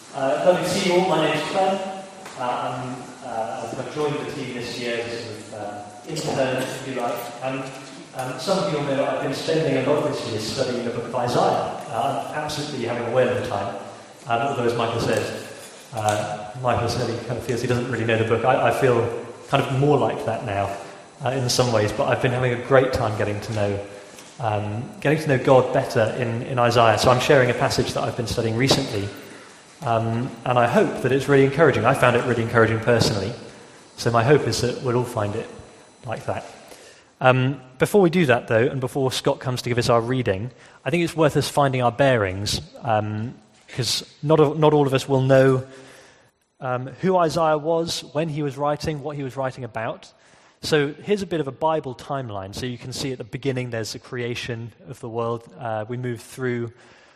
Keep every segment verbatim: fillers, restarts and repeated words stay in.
Uh, lovely to see you all. My name's Clem. Uh, I'm, uh, I've joined the team this year as a sort of uh, intern, if you like. And um, some of you will know I've been spending a lot of this year studying the book of Isaiah. Uh, I'm absolutely having a whale of a time. Um, although, as Michael says, uh, Michael said he kind of feels he doesn't really know the book. I, I feel kind of more like that now uh, in some ways, but I've been having a great time getting to know um, getting to know God better in, in Isaiah. So I'm sharing a passage that I've been studying recently. Um, and I hope that it's really encouraging. I found it really encouraging personally. So my hope is that we'll all find it like that. Um, before we do that, though, and before Scott comes to give us our reading, I think it's worth us finding our bearings, because um, not, a, not all of us will know um, who Isaiah was, when he was writing, what he was writing about. So here's a bit of a Bible timeline. So you can see at the beginning there's the creation of the world. Uh, we move through...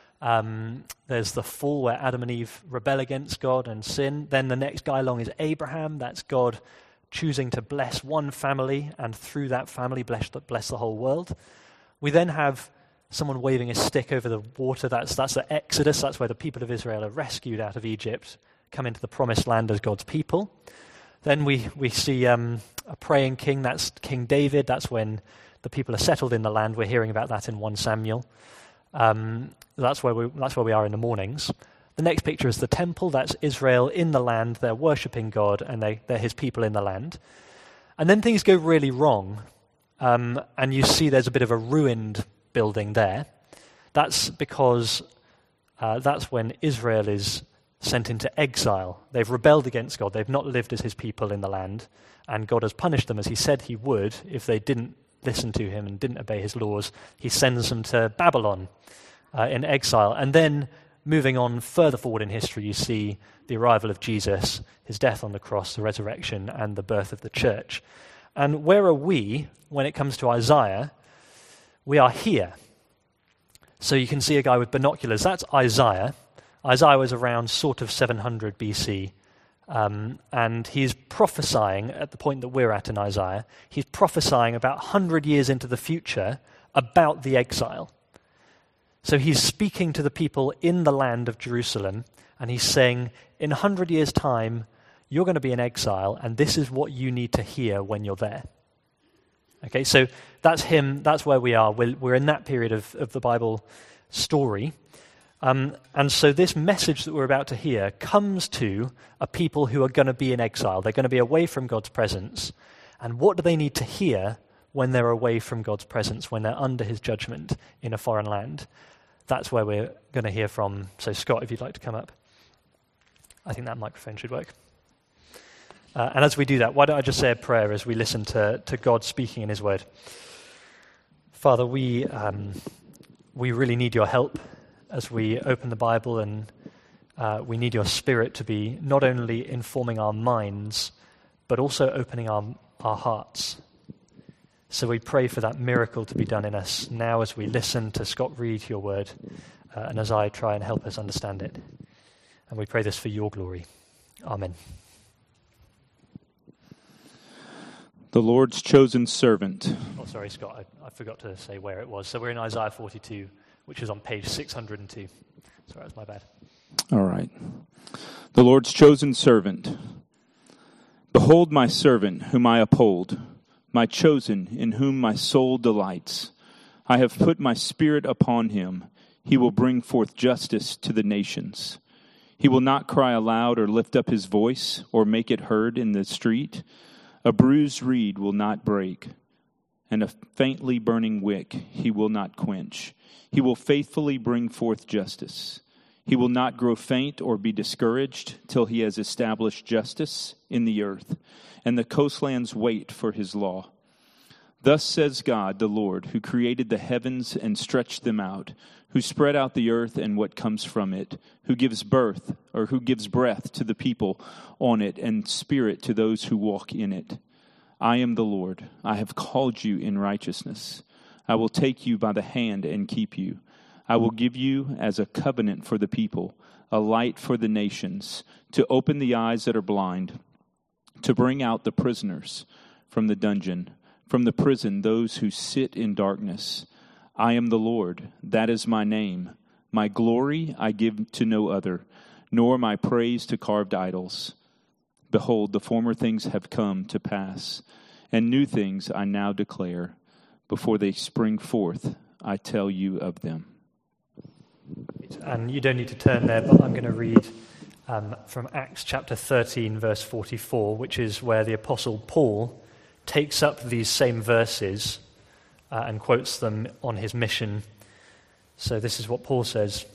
Um, there's the fall where Adam and Eve rebel against God and sin. Then the next guy along is Abraham. That's God choosing to bless one family, and through that family bless the, bless the whole world. We then have someone waving a stick over the water. That's, that's the Exodus. That's where the people of Israel are rescued out of Egypt, come into the promised land as God's people. Then we, we see um, a praying king. That's King David. That's when the people are settled in the land. We're hearing about that in First Samuel. Um, that's where we that's where we are in the mornings. The next picture is the temple. That's Israel in the land. They're worshipping God, and they, they're his people in the land. And then things go really wrong, um, and you see there's a bit of a ruined building there. That's because uh, that's when Israel is sent into exile. They've rebelled against God. They've not lived as his people in the land, and God has punished them as he said he would if they didn't listen to him and didn't obey his laws. He sends them to Babylon uh, in exile. And then moving on further forward in history, you see the arrival of Jesus, his death on the cross, the resurrection, and the birth of the church. And where are we when it comes to Isaiah? We are here. So you can see a guy with binoculars. That's Isaiah. Isaiah was around sort of seven hundred B C. Um, and he's prophesying at the point that we're at in Isaiah. He's prophesying about one hundred years into the future about the exile. So he's speaking to the people in the land of Jerusalem, and he's saying, in one hundred years' time, you're going to be in exile, and this is what you need to hear when you're there. Okay, so that's him, that's where we are. We're, we're in that period of, of the Bible story. Um, and so this message that we're about to hear comes to a people who are going to be in exile. They're going to be away from God's presence. And what do they need to hear when they're away from God's presence, when they're under his judgment in a foreign land? That's where we're going to hear from. So Scott, if you'd like to come up. I think that microphone should work. Uh, and as we do that, why don't I just say a prayer as we listen to, to God speaking in his word. Father, we um, we really need your help as we open the Bible, and uh, we need your Spirit to be not only informing our minds, but also opening our, our hearts. So we pray for that miracle to be done in us now as we listen to Scott read your word, uh, and as I try and help us understand it. And we pray this for your glory. Amen. The Lord's chosen servant. Oh, sorry, Scott, I, I forgot to say where it was. So we're in Isaiah forty-two, which is on page six hundred two. Sorry, that's my bad. All right. The Lord's chosen servant. Behold my servant, whom I uphold, my chosen, in whom my soul delights. I have put my spirit upon him. He will bring forth justice to the nations. He will not cry aloud or lift up his voice or make it heard in the street. A bruised reed will not break, and a faintly burning wick he will not quench. He will faithfully bring forth justice. He will not grow faint or be discouraged till he has established justice in the earth, and the coastlands wait for his law. Thus says God, the Lord, who created the heavens and stretched them out, who spread out the earth and what comes from it, who gives birth, or who gives breath to the people on it, and spirit to those who walk in it. I am the Lord. I have called you in righteousness. I will take you by the hand and keep you. I will give you as a covenant for the people, a light for the nations, to open the eyes that are blind, to bring out the prisoners from the dungeon, from the prison those who sit in darkness. I am the Lord, that is my name. My glory I give to no other, nor my praise to carved idols. Behold, the former things have come to pass, and new things I now declare. Before they spring forth, I tell you of them. And you don't need to turn there, but I'm going to read um, from Acts chapter thirteen, verse forty-four, which is where the Apostle Paul takes up these same verses uh, and quotes them on his mission. So this is what Paul says.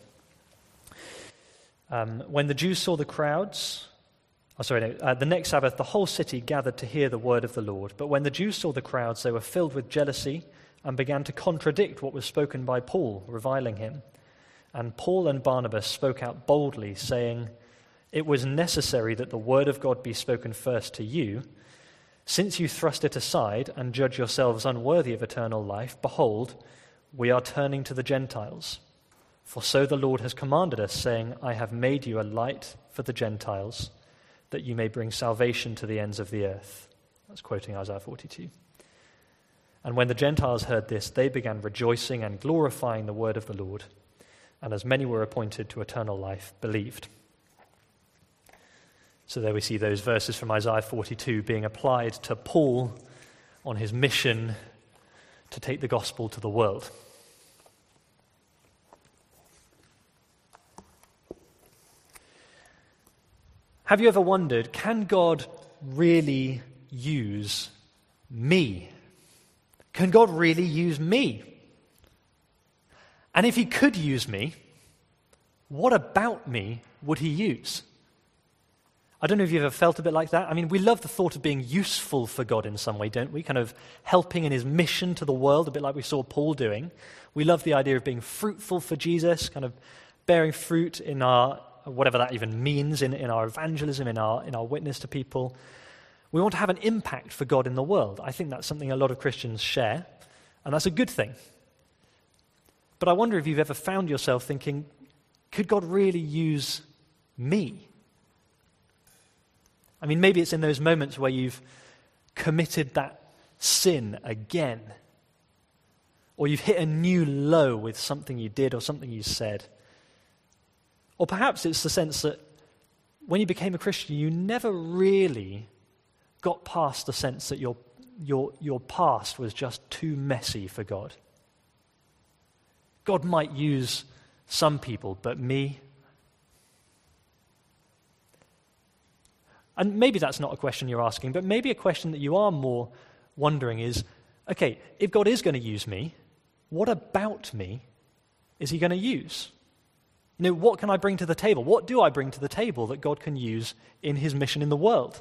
Um, when the Jews saw the crowds, oh, sorry, no, uh, the next Sabbath, the whole city gathered to hear the word of the Lord. But when the Jews saw the crowds, they were filled with jealousy and began to contradict what was spoken by Paul, reviling him. And Paul and Barnabas spoke out boldly, saying, "It was necessary that the word of God be spoken first to you. Since you thrust it aside and judge yourselves unworthy of eternal life, behold, we are turning to the Gentiles. For so the Lord has commanded us, saying, I have made you a light for the Gentiles, that you may bring salvation to the ends of the earth." That's quoting Isaiah forty-two. And when the Gentiles heard this, they began rejoicing and glorifying the word of the Lord. And as many were appointed to eternal life, believed. So there we see those verses from Isaiah forty-two being applied to Paul on his mission to take the gospel to the world. Have you ever wondered, can God really use me? Can God really use me? And if he could use me, what about me would he use? I don't know if you've ever felt a bit like that. I mean, we love the thought of being useful for God in some way, don't we? Kind of helping in his mission to the world, a bit like we saw Paul doing. We love the idea of being fruitful for Jesus, kind of bearing fruit in our, whatever that even means, in, in our evangelism, in our, in our witness to people. We want to have an impact for God in the world. I think that's something a lot of Christians share, and that's a good thing. But I wonder if you've ever found yourself thinking, could God really use me? I mean, maybe it's in those moments where you've committed that sin again, or you've hit a new low with something you did or something you said. Or perhaps it's the sense that when you became a Christian, you never really got past the sense that your, your, your past was just too messy for God. God might use some people, but me? And maybe that's not a question you're asking, but maybe a question that you are more wondering is, okay, if God is going to use me, what about me is he going to use? You know, what can I bring to the table? What do I bring to the table that God can use in his mission in the world?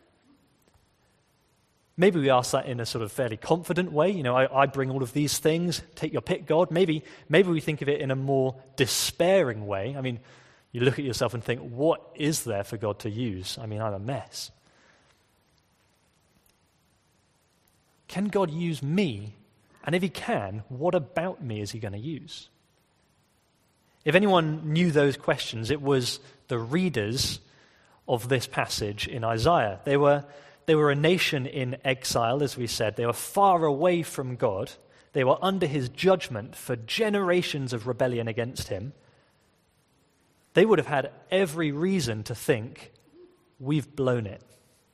Maybe we ask that in a sort of fairly confident way. You know, I, I bring all of these things, take your pick, God. Maybe, maybe we think of it in a more despairing way. I mean, you look at yourself and think, what is there for God to use? I mean, I'm a mess. Can God use me? And if he can, what about me is he going to use? If anyone knew those questions, it was the readers of this passage in Isaiah. They were, they were a nation in exile, as we said. They were far away from God. They were under his judgment for generations of rebellion against him. They would have had every reason to think, we've blown it.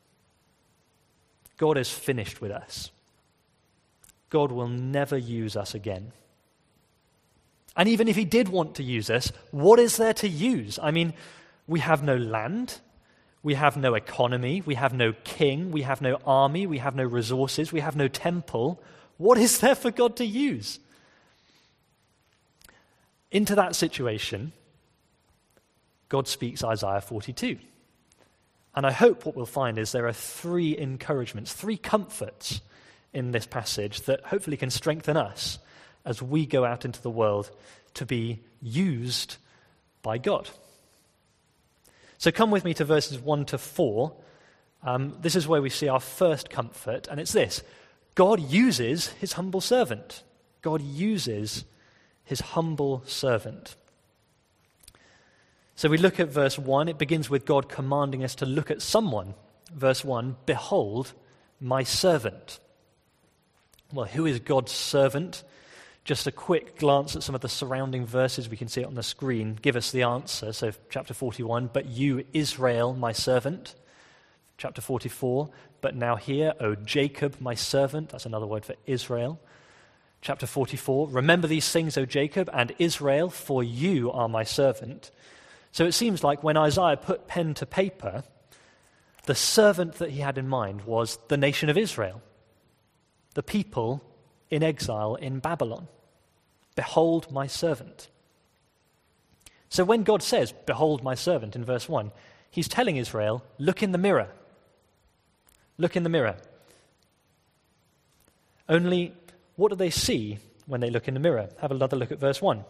God is finished with us. God will never use us again. And even if he did want to use us, what is there to use? I mean, we have no land, we have no economy, we have no king, we have no army, we have no resources, we have no temple. What is there for God to use? Into that situation, God speaks Isaiah forty-two. And I hope what we'll find is there are three encouragements, three comforts in this passage that hopefully can strengthen us as we go out into the world to be used by God. So come with me to verses one to four. Um, this is where we see our first comfort, and it's this. God uses his humble servant. God uses his humble servant. So we look at verse one. It begins with God commanding us to look at someone. Verse one, behold, my servant. Well, who is God's servant? Just a quick glance at some of the surrounding verses, we can see it on the screen, give us the answer. So chapter forty-one, but you, Israel, my servant. Chapter forty-four, but now hear, O Jacob, my servant. That's another word for Israel. Chapter forty-four, remember these things, O Jacob and Israel, for you are my servant. So it seems like when Isaiah put pen to paper, the servant that he had in mind was the nation of Israel, the people in exile in Babylon. Behold my servant. So when God says, behold my servant in verse one, he's telling Israel, look in the mirror. Look in the mirror. Only, what do they see when they look in the mirror? Have another look at verse one.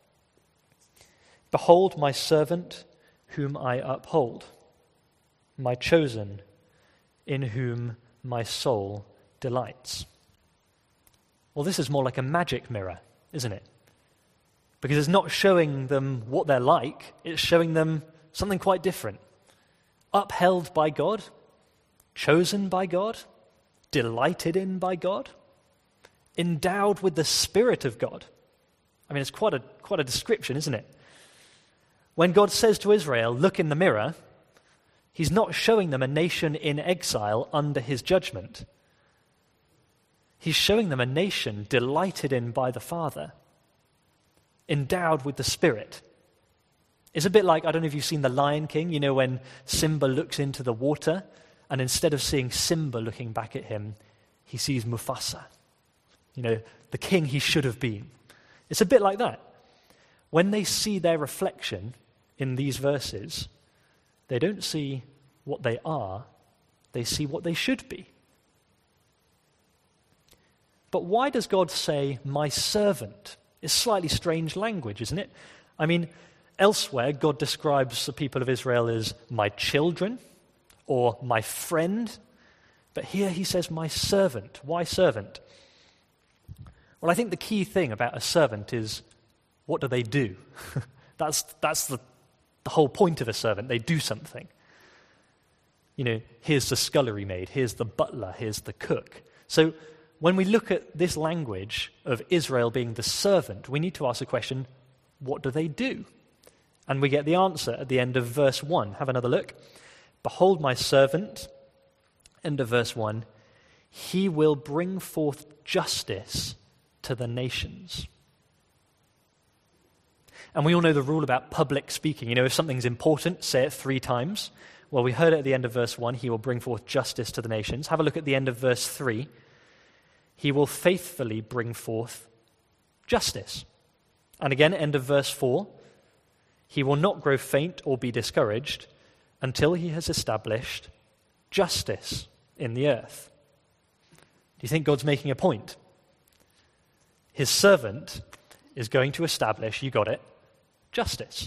Behold my servant whom I uphold, my chosen, in whom my soul delights. Well, this is more like a magic mirror, isn't it? Because it's not showing them what they're like, it's showing them something quite different. Upheld by God, chosen by God, delighted in by God, endowed with the Spirit of God. I mean, it's quite a, quite a description, isn't it? When God says to Israel, look in the mirror, he's not showing them a nation in exile under his judgment. He's showing them a nation delighted in by the Father, endowed with the Spirit. It's a bit like, I don't know if you've seen The Lion King, you know, when Simba looks into the water, and instead of seeing Simba looking back at him, he sees Mufasa, you know, the king he should have been. It's a bit like that. When they see their reflection in these verses, they don't see what they are, they see what they should be. But why does God say, my servant? It's slightly strange language, isn't it? I mean, elsewhere, God describes the people of Israel as my children or my friend. But here he says, my servant. Why servant? Well, I think the key thing about a servant is, what do they do? that's that's the, the whole point of a servant. They do something. You know, here's the scullery maid, here's the butler, here's the cook. So when we look at this language of Israel being the servant, we need to ask the question, what do they do? And we get the answer at the end of verse one. Have another look. Behold my servant, end of verse one, he will bring forth justice to the nations. And we all know the rule about public speaking. You know, if something's important, say it three times. Well, we heard it at the end of verse one, he will bring forth justice to the nations. Have a look at the end of verse three. He will faithfully bring forth justice. And again, end of verse four, he will not grow faint or be discouraged until he has established justice in the earth. Do you think God's making a point? His servant is going to establish, you got it, justice.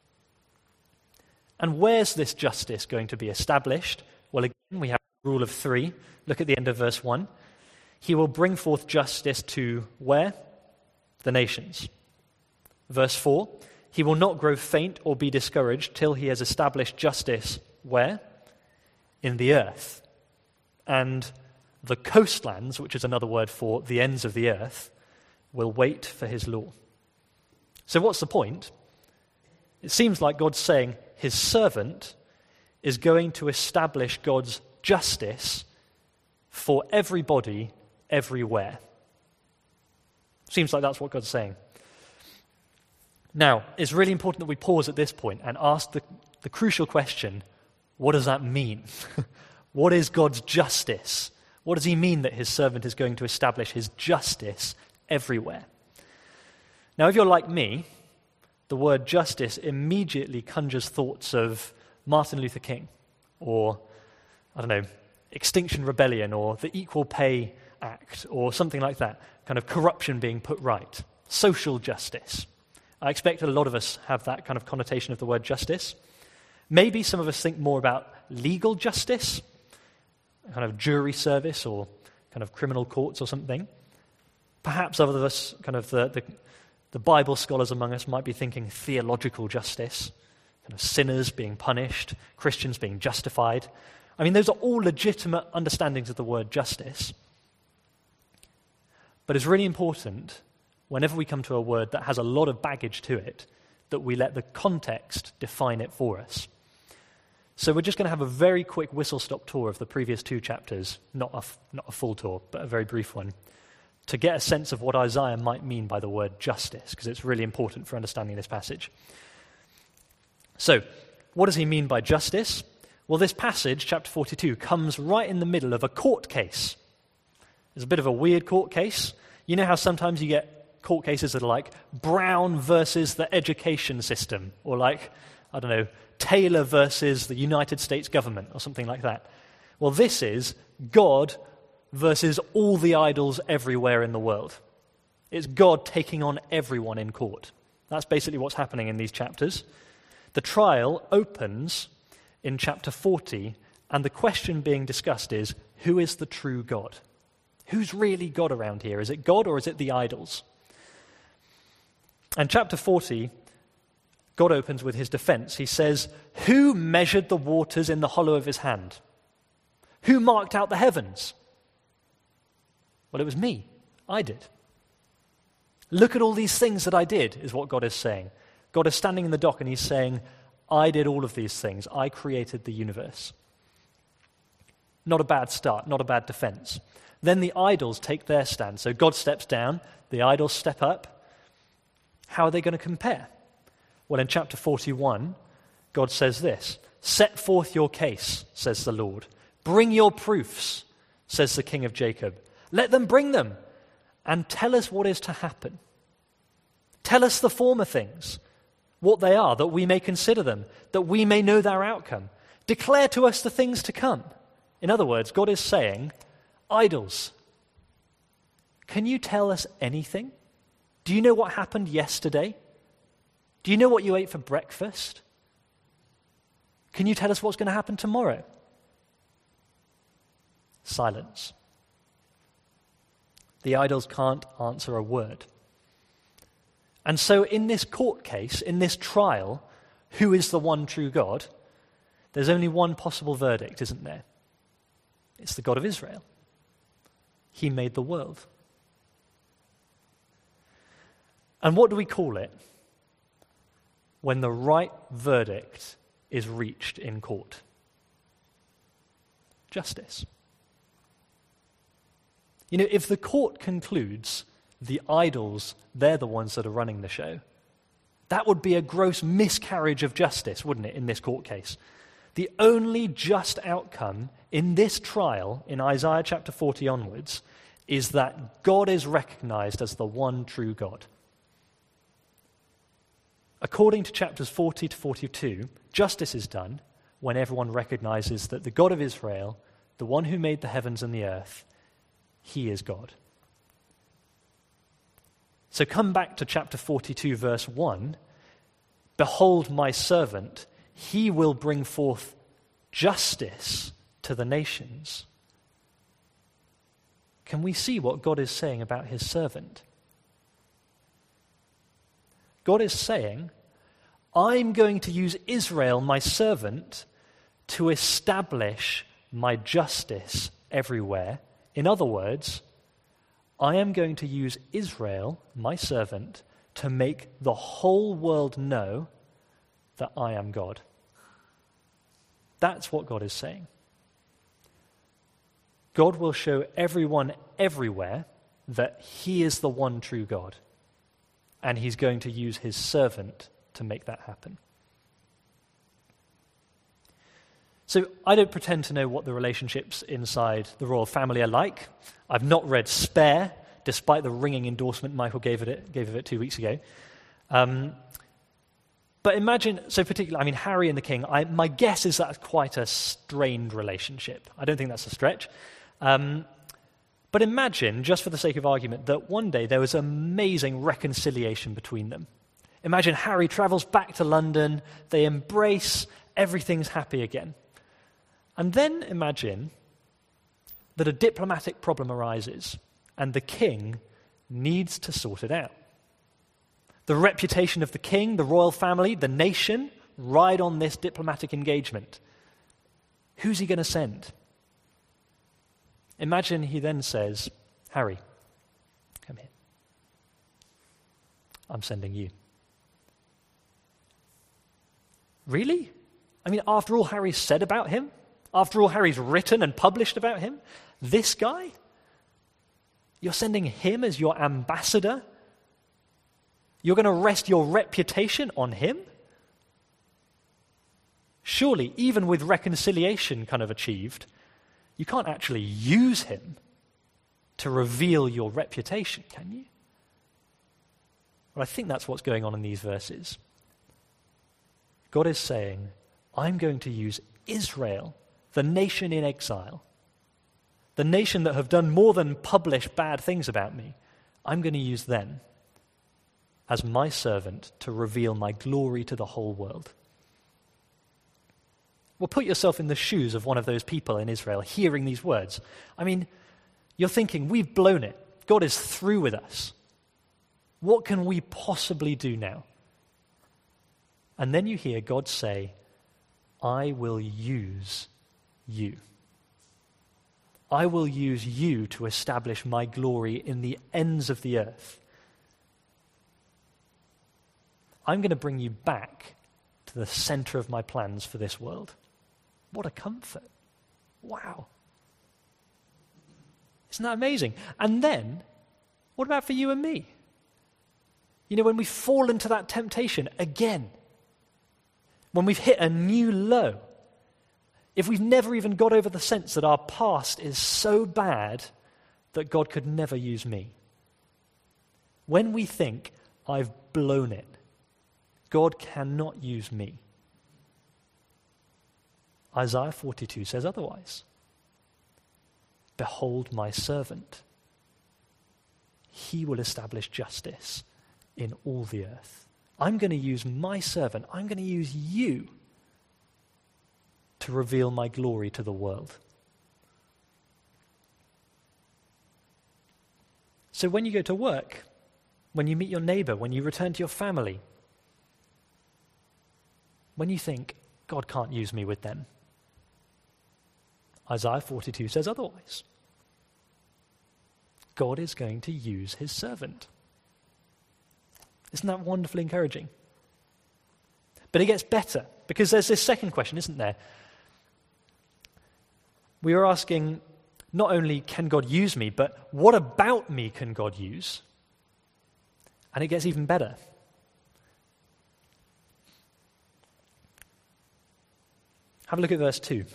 And where's this justice going to be established? Well, again, we have the rule of three. Look at the end of verse one. He will bring forth justice to where? The nations. Verse four. He will not grow faint or be discouraged till he has established justice where? In the earth. And the coastlands, which is another word for the ends of the earth, will wait for his law. So what's the point? It seems like God's saying his servant is going to establish God's justice for everybody, everywhere. Seems like that's what God's saying. Now, it's really important that we pause at this point and ask the, the crucial question, what does that mean? What is God's justice? What does he mean that his servant is going to establish his justice everywhere? Now, if you're like me, the word justice immediately conjures thoughts of Martin Luther King or, I don't know, Extinction Rebellion or the Equal Pay Act or something like that, kind of corruption being put right, social justice. I expect a lot of us have that kind of connotation of the word justice. Maybe some of us think more about legal justice, kind of jury service or kind of criminal courts or something. Perhaps other of us, kind of the, the, the Bible scholars among us, might be thinking theological justice, kind of sinners being punished, Christians being justified. I mean, those are all legitimate understandings of the word justice. But it's really important whenever we come to a word that has a lot of baggage to it, that we let the context define it for us. So we're just going to have a very quick whistle-stop tour of the previous two chapters, not a, not a full tour, but a very brief one, to get a sense of what Isaiah might mean by the word justice, because it's really important for understanding this passage. So, what does he mean by justice? Well, this passage, chapter forty-two, comes right in the middle of a court case. It's a bit of a weird court case. You know how sometimes you get court cases that are like Brown versus the education system, or like, I don't know, Taylor versus the United States government, or something like that. Well, this is God versus all the idols everywhere in the world. It's God taking on everyone in court. That's basically what's happening in these chapters. The trial opens in chapter forty, and the question being discussed is, who is the true God? Who's really God around here? Is it God or is it the idols? And chapter forty, God opens with his defense. He says, who measured the waters in the hollow of his hand? Who marked out the heavens? Well, it was me. I did. Look at all these things that I did, is what God is saying. God is standing in the dock and he's saying, I did all of these things. I created the universe. Not a bad start, not a bad defense. Then the idols take their stand. So God steps down, the idols step up. How are they going to compare? Well, in chapter forty-one, God says this, set forth your case, says the Lord. Bring your proofs, says the King of Jacob. Let them bring them, and tell us what is to happen. Tell us the former things, what they are, that we may consider them, that we may know their outcome. Declare to us the things to come. In other words, God is saying, idols, can you tell us anything? Do you know what happened yesterday? Do you know what you ate for breakfast? Can you tell us what's going to happen tomorrow? Silence. The idols can't answer a word. And so in this court case, in this trial, who is the one true God? There's only one possible verdict, isn't there? It's the God of Israel. He made the world. And what do we call it when the right verdict is reached in court? Justice. You know, if the court concludes the idols, they're the ones that are running the show, that would be a gross miscarriage of justice, wouldn't it, in this court case? The only just outcome in this trial, in Isaiah chapter forty onwards, is that God is recognized as the one true God. According to chapters forty to forty-two, justice is done when everyone recognizes that the God of Israel, the one who made the heavens and the earth, he is God. So come back to chapter forty-two, verse one. Behold my servant, he will bring forth justice to the nations. Can we see what God is saying about his servant? God is saying, I'm going to use Israel, my servant, to establish my justice everywhere. In other words, I am going to use Israel, my servant, to make the whole world know that I am God. That's what God is saying. God will show everyone everywhere that he is the one true God, and he's going to use his servant to make that happen. So I don't pretend to know what the relationships inside the royal family are like. I've not read Spare, despite the ringing endorsement Michael gave it gave of it two weeks ago. Um, but imagine, so particularly, I mean, Harry and the king, I, my guess is that's quite a strained relationship. I don't think that's a stretch. Um, but imagine, just for the sake of argument, that one day there was amazing reconciliation between them. Imagine Harry travels back to London, they embrace, everything's happy again. And then imagine that a diplomatic problem arises and the king needs to sort it out. The reputation of the king, the royal family, the nation ride on this diplomatic engagement. Who's he going to send? Imagine he then says, Harry, come here. I'm sending you. Really? I mean, after all Harry's said about him, after all Harry's written and published about him, this guy, you're sending him as your ambassador? You're going to rest your reputation on him? Surely, even with reconciliation kind of achieved, you can't actually use him to reveal your reputation, can you? Well, I think that's what's going on in these verses. God is saying, I'm going to use Israel, the nation in exile, the nation that have done more than publish bad things about me. I'm going to use them as my servant to reveal my glory to the whole world. Well, put yourself in the shoes of one of those people in Israel hearing these words. I mean, you're thinking, we've blown it. God is through with us. What can we possibly do now? And then you hear God say, I will use you. I will use you to establish my glory in the ends of the earth. I'm going to bring you back to the center of my plans for this world. What a comfort. Wow. Isn't that amazing? And then, what about for you and me? You know, when we fall into that temptation again, when we've hit a new low, if we've never even got over the sense that our past is so bad that God could never use me, when we think, I've blown it, God cannot use me, Isaiah forty-two says otherwise. Behold my servant. He will establish justice in all the earth. I'm going to use my servant. I'm going to use you to reveal my glory to the world. So when you go to work, when you meet your neighbor, when you return to your family, when you think, God can't use me with them, Isaiah forty-two says otherwise. God is going to use his servant. Isn't that wonderfully encouraging? But it gets better, because there's this second question, isn't there? We are asking, not only can God use me, but what about me can God use? And it gets even better. Have a look at verse two.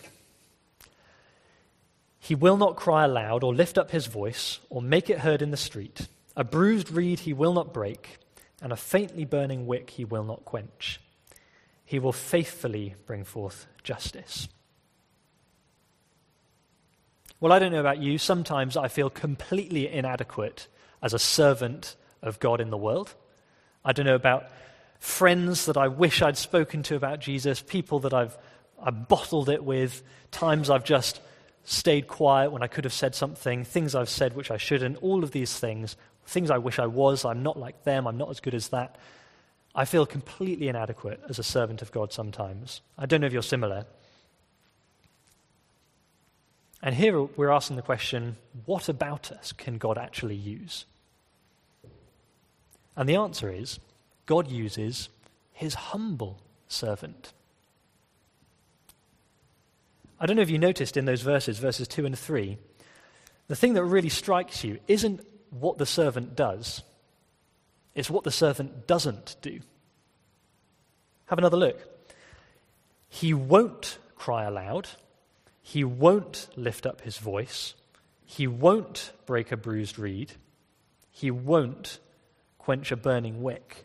He will not cry aloud or lift up his voice or make it heard in the street. A bruised reed he will not break, and a faintly burning wick he will not quench. He will faithfully bring forth justice. Well, I don't know about you. Sometimes I feel completely inadequate as a servant of God in the world. I don't know about friends that I wish I'd spoken to about Jesus, people that I've, I've bottled it with, times I've just stayed quiet when I could have said something, things I've said which I shouldn't, all of these things, things I wish I was, I'm not like them, I'm not as good as that. I feel completely inadequate as a servant of God sometimes. I don't know if you're similar. And here we're asking the question, what about us can God actually use? And the answer is, God uses his humble servant. I don't know if you noticed in those verses, verses two and three, the thing that really strikes you isn't what the servant does. It's what the servant doesn't do. Have another look. He won't cry aloud. He won't lift up his voice. He won't break a bruised reed. He won't quench a burning wick.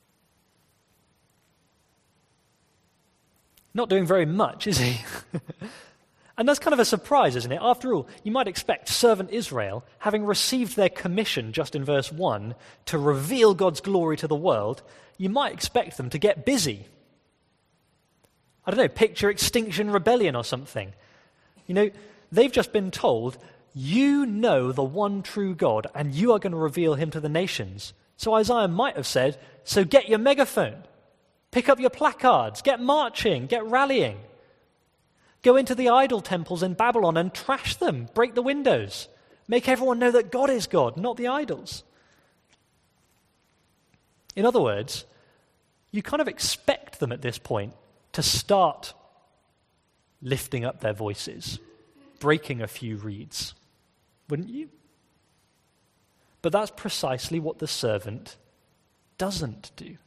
Not doing very much, is he? And that's kind of a surprise, isn't it? After all, you might expect servant Israel, having received their commission just in verse one to reveal God's glory to the world, you might expect them to get busy. I don't know, picture Extinction Rebellion or something. You know, they've just been told, you know the one true God, and you are going to reveal him to the nations. So Isaiah might have said, so get your megaphone. Pick up your placards, get marching, get rallying. Go into the idol temples in Babylon and trash them, break the windows. Make everyone know that God is God, not the idols. In other words, you kind of expect them at this point to start lifting up their voices, breaking a few reeds, wouldn't you? But that's precisely what the servant doesn't do.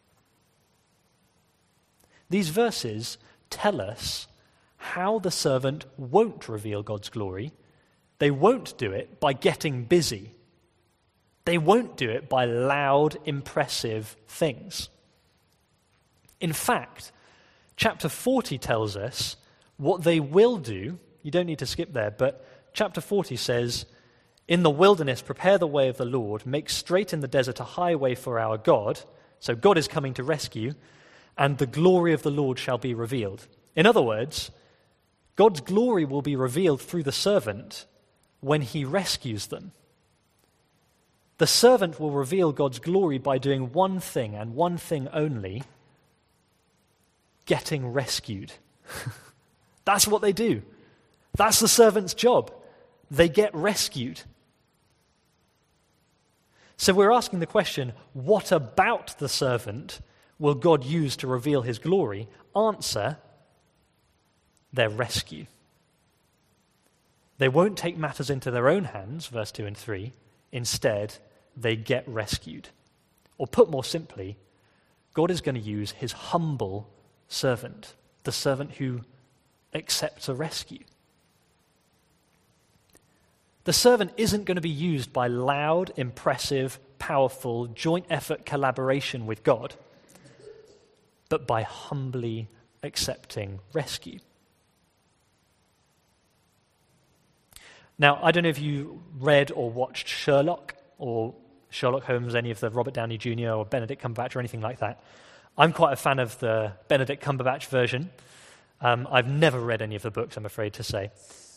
These verses tell us how the servant won't reveal God's glory. They won't do it by getting busy. They won't do it by loud, impressive things. In fact, chapter forty tells us what they will do. You don't need to skip there, but chapter forty says, "In the wilderness prepare the way of the Lord, make straight in the desert a highway for our God." So God is coming to rescue, "and the glory of the Lord shall be revealed." In other words, God's glory will be revealed through the servant when he rescues them. The servant will reveal God's glory by doing one thing and one thing only: getting rescued. That's what they do. That's the servant's job. They get rescued. So we're asking the question, what about the servant will God use to reveal his glory? Answer, their rescue. They won't take matters into their own hands, verse two and three. Instead, they get rescued. Or put more simply, God is going to use his humble servant, the servant who accepts a rescue. The servant isn't going to be used by loud, impressive, powerful, joint effort collaboration with God, but by humbly accepting rescue. Now, I don't know if you read or watched Sherlock or Sherlock Holmes, any of the Robert Downey Junior or Benedict Cumberbatch or anything like that. I'm quite a fan of the Benedict Cumberbatch version. Um, I've never read any of the books, I'm afraid to say.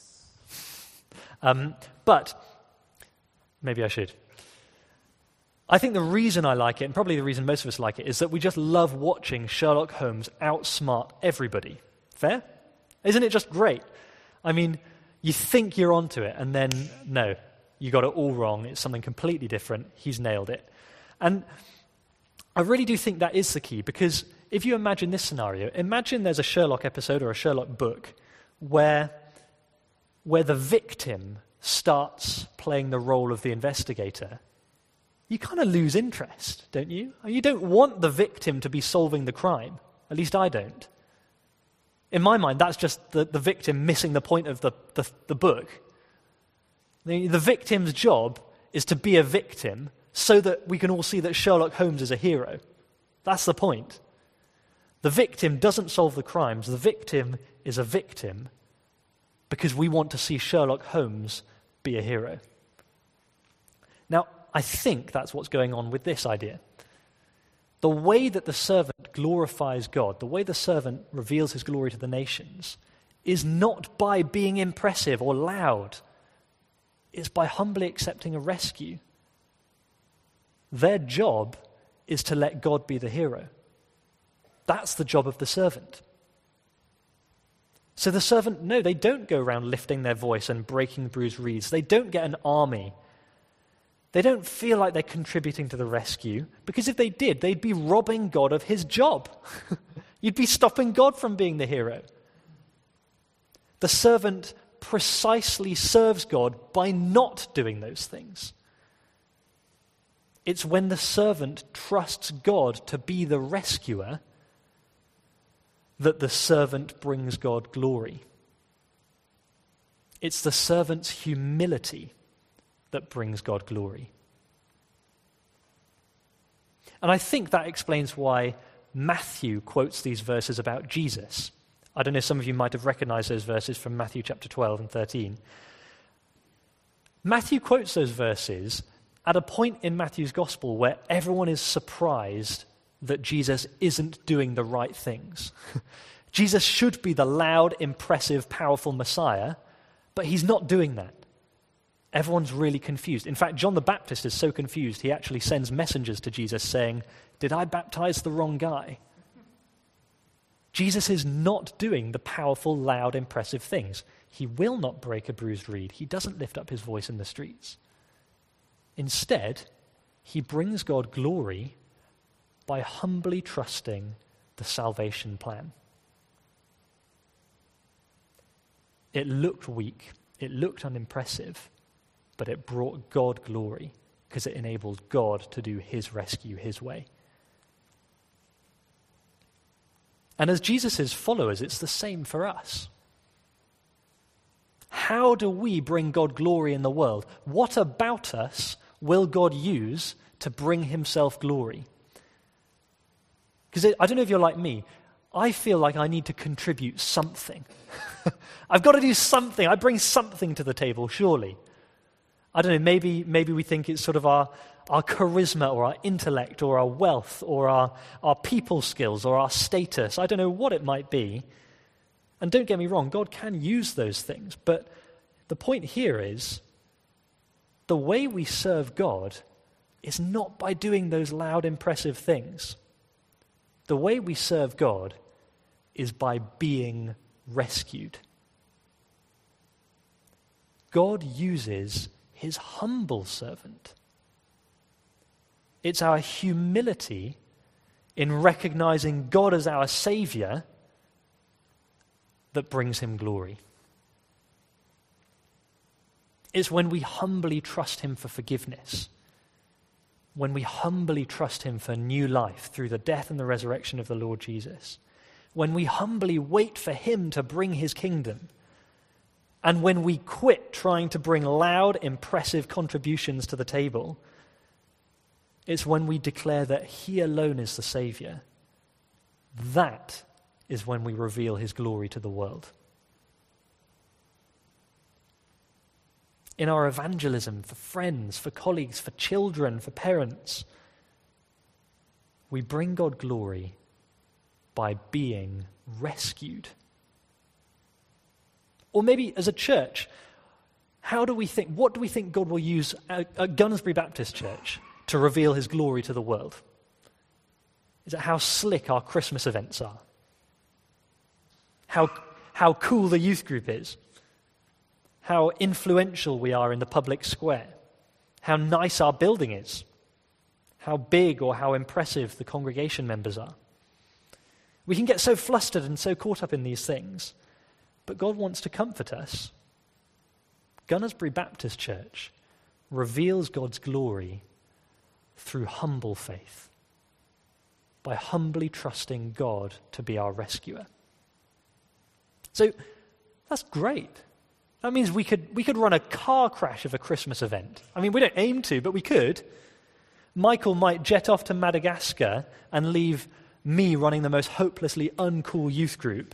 Um, but maybe I should. I think the reason I like it, and probably the reason most of us like it, is that we just love watching Sherlock Holmes outsmart everybody. Fair? Isn't it just great? I mean, you think you're onto it, and then, no, you got it all wrong. It's something completely different. He's nailed it. And I really do think that is the key, because if you imagine this scenario, imagine there's a Sherlock episode or a Sherlock book where, where the victim starts playing the role of the investigator. You kind of lose interest, don't you? You don't want the victim to be solving the crime. At least I don't. In my mind, that's just the, the victim missing the point of the, the, the book. The, the victim's job is to be a victim so that we can all see that Sherlock Holmes is a hero. That's the point. The victim doesn't solve the crimes. The victim is a victim because we want to see Sherlock Holmes be a hero. Now, I think that's what's going on with this idea. The way that the servant glorifies God, the way the servant reveals his glory to the nations, is not by being impressive or loud. It's by humbly accepting a rescue. Their job is to let God be the hero. That's the job of the servant. So the servant, no, they don't go around lifting their voice and breaking bruised reeds. They don't get an army. They don't feel like they're contributing to the rescue, because if they did, they'd be robbing God of his job. You'd be stopping God from being the hero. The servant precisely serves God by not doing those things. It's when the servant trusts God to be the rescuer that the servant brings God glory. It's the servant's humility that brings God glory. And I think that explains why Matthew quotes these verses about Jesus. I don't know, some of you might have recognized those verses from Matthew chapter twelve and thirteen. Matthew quotes those verses at a point in Matthew's gospel where everyone is surprised that Jesus isn't doing the right things. Jesus should be the loud, impressive, powerful Messiah, but he's not doing that. Everyone's really confused. In fact, John the Baptist is so confused, he actually sends messengers to Jesus saying, "Did I baptize the wrong guy?" Jesus is not doing the powerful, loud, impressive things. He will not break a bruised reed. He doesn't lift up his voice in the streets. Instead, he brings God glory by humbly trusting the salvation plan. It looked weak, it looked unimpressive, but it brought God glory because it enabled God to do his rescue his way. And as Jesus' followers, it's the same for us. How do we bring God glory in the world? What about us will God use to bring himself glory? Because I don't know if you're like me, I feel like I need to contribute something. I've got to do something. I bring something to the table, surely. I don't know, maybe maybe we think it's sort of our, our charisma or our intellect or our wealth or our, our people skills or our status. I don't know what it might be. And don't get me wrong, God can use those things. But the point here is the way we serve God is not by doing those loud, impressive things. The way we serve God is by being rescued. God uses his humble servant. It's our humility in recognizing God as our Savior that brings him glory. It's when we humbly trust him for forgiveness, when we humbly trust him for new life through the death and the resurrection of the Lord Jesus, when we humbly wait for him to bring his kingdom, and when we quit trying to bring loud, impressive contributions to the table, it's when we declare that he alone is the Savior. That is when we reveal his glory to the world. In our evangelism for friends, for colleagues, for children, for parents, we bring God glory by being rescued. Or maybe as a church, how do we think, what do we think God will use at, at Gunnersbury Baptist Church to reveal his glory to the world? Is it how slick our Christmas events are? How, how cool the youth group is? How influential we are in the public square? How nice our building is? How big or how impressive the congregation members are? We can get so flustered and so caught up in these things, but God wants to comfort us. Gunnersbury Baptist Church reveals God's glory through humble faith, by humbly trusting God to be our rescuer. So that's great. That means we could we could run a car crash of a Christmas event. I mean, we don't aim to, but we could. Michael might jet off to Madagascar and leave me running the most hopelessly uncool youth group.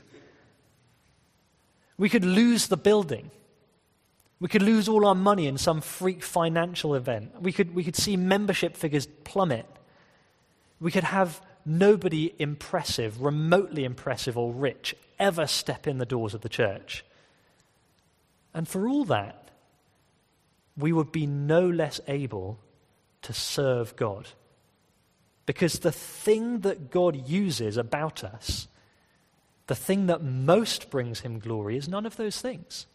We could lose the building. We could lose all our money in some freak financial event. We could we could see membership figures plummet. We could have nobody impressive, remotely impressive or rich ever step in the doors of the church. And for all that, we would be no less able to serve God. Because the thing that God uses about us, the thing that most brings him glory, is none of those things.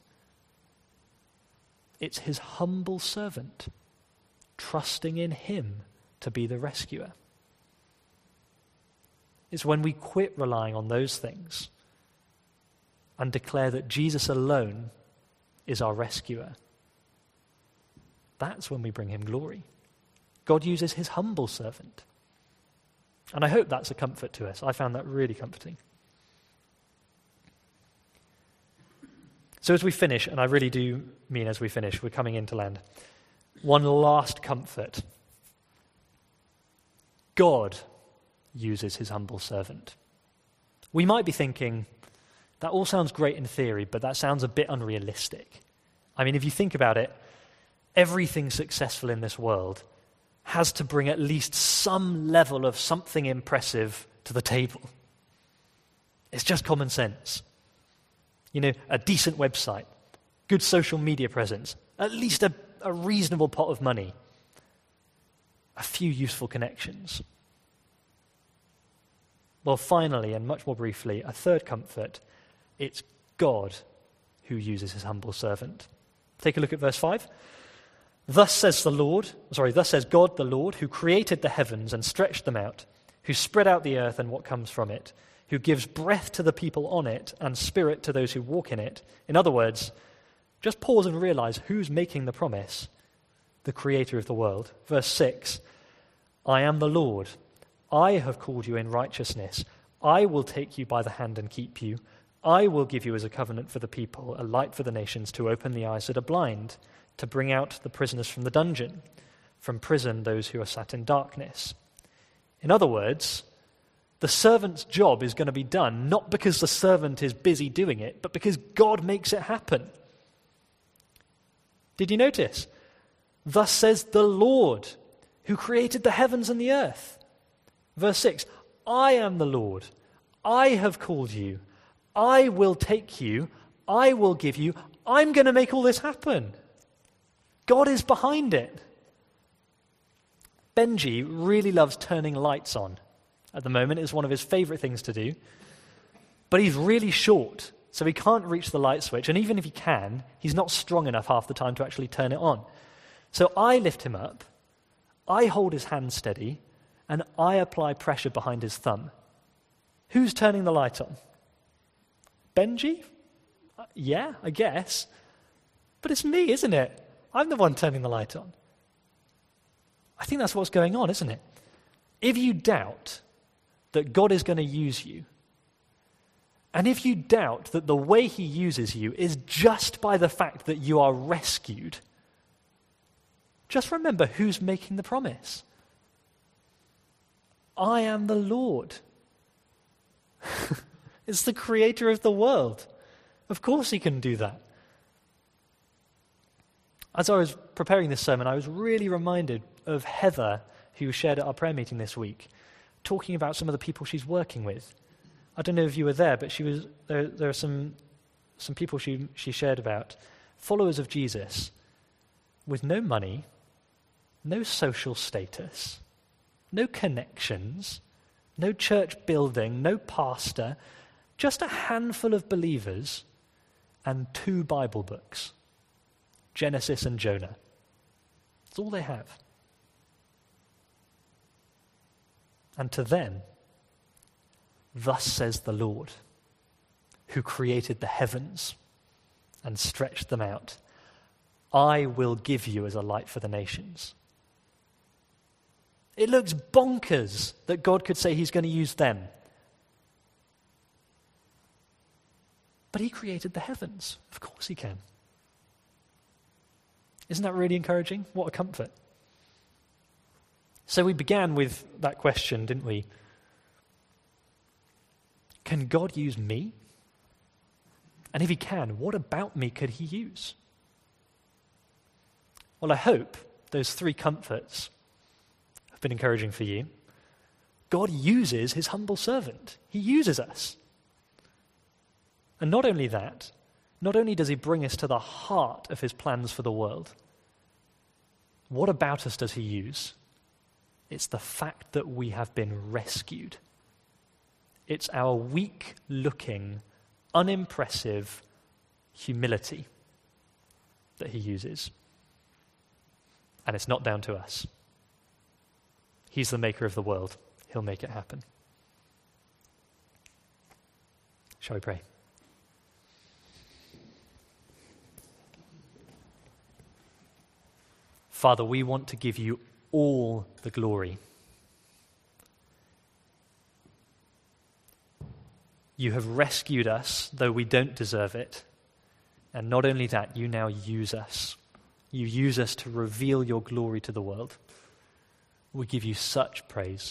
It's his humble servant, trusting in him to be the rescuer. It's when we quit relying on those things and declare that Jesus alone is our rescuer. That's when we bring him glory. God uses his humble servant. And I hope that's a comfort to us. I found that really comforting. So as we finish, and I really do mean as we finish, we're coming into land, one last comfort. God uses his humble servant. We might be thinking, that all sounds great in theory, but that sounds a bit unrealistic. I mean, if you think about it, everything successful in this world has to bring at least some level of something impressive to the table. It's just common sense. You know, a decent website, good social media presence, at least a, a reasonable pot of money, a few useful connections. Well, finally, and much more briefly, a third comfort, it's God who uses his humble servant. Take a look at verse five. Thus says the Lord, sorry, thus says God the Lord, who created the heavens and stretched them out, who spread out the earth and what comes from it, who gives breath to the people on it and spirit to those who walk in it. In other words, just pause and realize who's making the promise. The creator of the world. Verse six, I am the Lord. I have called you in righteousness. I will take you by the hand and keep you. I will give you as a covenant for the people, a light for the nations, to open the eyes that are blind, to bring out the prisoners from the dungeon, from prison those who are sat in darkness. In other words, the servant's job is going to be done not because the servant is busy doing it, but because God makes it happen. Did you notice? Thus says the Lord, who created the heavens and the earth. Verse six, I am the Lord. I have called you. I will take you. I will give you. I'm going to make all this happen. God is behind it. Benji really loves turning lights on. At the moment, it's one of his favorite things to do. But he's really short, so he can't reach the light switch. And even if he can, he's not strong enough half the time to actually turn it on. So I lift him up, I hold his hand steady, and I apply pressure behind his thumb. Who's turning the light on? Benji? Uh, yeah, I guess. But it's me, isn't it? I'm the one turning the light on. I think that's what's going on, isn't it? If you doubt that God is going to use you, and if you doubt that the way he uses you is just by the fact that you are rescued, just remember who's making the promise. I am the Lord. It's the creator of the world. Of course he can do that. As I was preparing this sermon, I was really reminded of Heather, who shared at our prayer meeting this week, talking about some of the people she's working with. I don't know if you were there, but she was there. There are some some people she she shared about, followers of Jesus, with no money, no social status, no connections, no church building, no pastor, just a handful of believers and two Bible books, Genesis and Jonah. That's all they have. And to them, thus says the Lord, who created the heavens and stretched them out, I will give you as a light for the nations. It looks bonkers that God could say he's going to use them. But he created the heavens. Of course he can. Isn't that really encouraging? What a comfort. So we began with that question, didn't we? Can God use me? And if he can, what about me could he use? Well, I hope those three comforts have been encouraging for you. God uses his humble servant. He uses us. And not only that, not only does he bring us to the heart of his plans for the world, what about us does he use? It's the fact that we have been rescued. It's our weak-looking, unimpressive humility that he uses. And it's not down to us. He's the maker of the world. He'll make it happen. Shall we pray? Father, we want to give you all the glory. You have rescued us, though we don't deserve it. And not only that, you now use us. You use us to reveal your glory to the world. We give you such praise.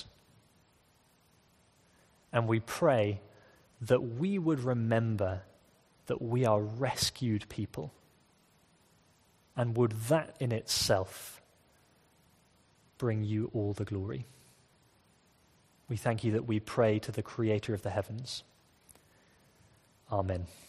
And we pray that we would remember that we are rescued people. And would that in itself bring you all the glory? We thank you that we pray to the creator of the heavens. Amen.